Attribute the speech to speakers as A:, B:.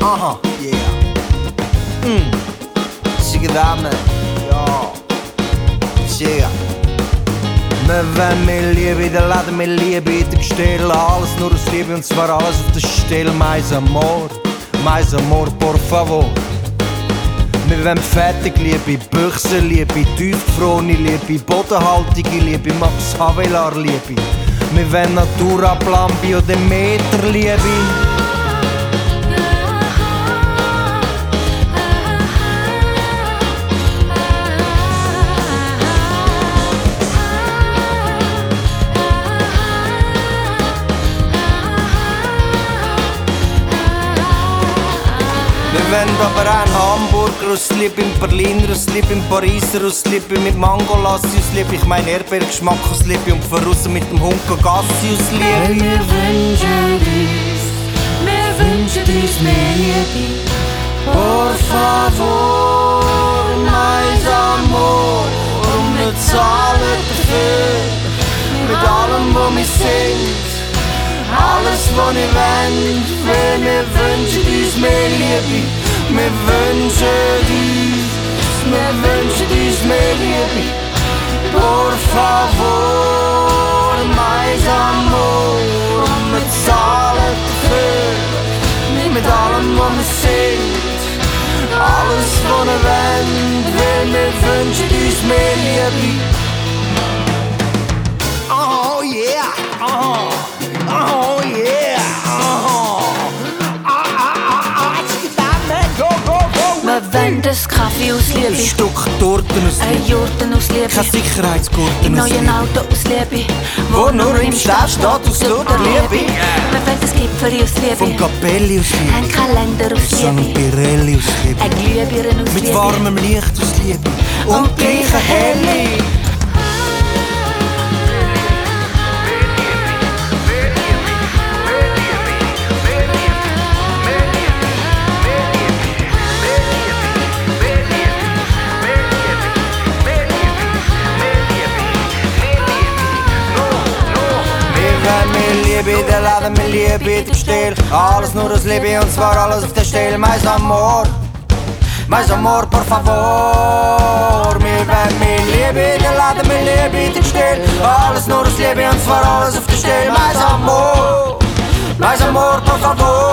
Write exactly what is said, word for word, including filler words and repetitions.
A: Aha, yeah. Mm. Sigedame, ja. Siga. Wir wollen mehr Liebe, dann laden wir Liebe in den Gestell. Alles nur aus Liebe und zwar alles auf der Stelle. Mais amor, mais amor, por favor. Wir wollen Fertigliebe, Büchsenliebe, tiefgefrorene Liebe, bodenhaltige Liebe, Max Havelaar Liebe. Wir wollen Natura, Plan, Biodemeter Liebe. Wir wollen aber auch einen Hamburger aus Liebe, einen Berliner aus Liebe, einen Pariser aus Liebe, mit Mangolassi aus Liebe, ich mein Erdbeergeschmack aus Liebe und von aussen mit dem Hund Gassi aus Liebe.
B: Hey, wir wünschen uns, wir wünschen uns mehr Liebe.
A: Por favor, mais amor, und wir zahlen dafür, mit allem, was wir sind. Alles, was ich will, weil wir wünschen uns mehr Liebe. Wir wünschen uns, wir wünschen uns mehr Liebe. Por favor, mais amor, und wir zahlen dafür, mit allem, was wir sind. Alles, was ich will, weil wir wünschen uns mehr Liebe. Oh yeah, oh. Oh yeah! Oh! Ah, ah, ah, ah! Go, go, go!
B: Wir wollen das Kaffee aus Liebe,
A: Ein Stück Torten aus
B: ein
A: Liebe,
B: Jurten aus Liebe,
A: kein Sicherheitsgurten
B: ein
A: aus
B: neues
A: Liebe,
B: Auto aus Liebe,
A: wo nur im Stau steht aus lauter Liebe,
B: wir wollen das Gipfeli aus
A: vom
B: Liebe,
A: Capelli aus
B: ein
A: Liebe,
B: Kalender aus
A: San
B: Liebe,
A: Pirelli aus Liebe,
B: ein Glühbirne aus
A: mit
B: Liebe,
A: warmem Licht aus Liebe und gleichen Helle. Dann laden wir Liebe in den Stil. Alles nur aus Liebe und zwar alles auf der Stelle. Mais amor, mais amor, por favor. Wir wollen mehr Liebe, dann laden wir Liebe in den Stil. Alles nur aus Liebe und zwar alles auf der Stelle. Mais amor, mais amor, por favor.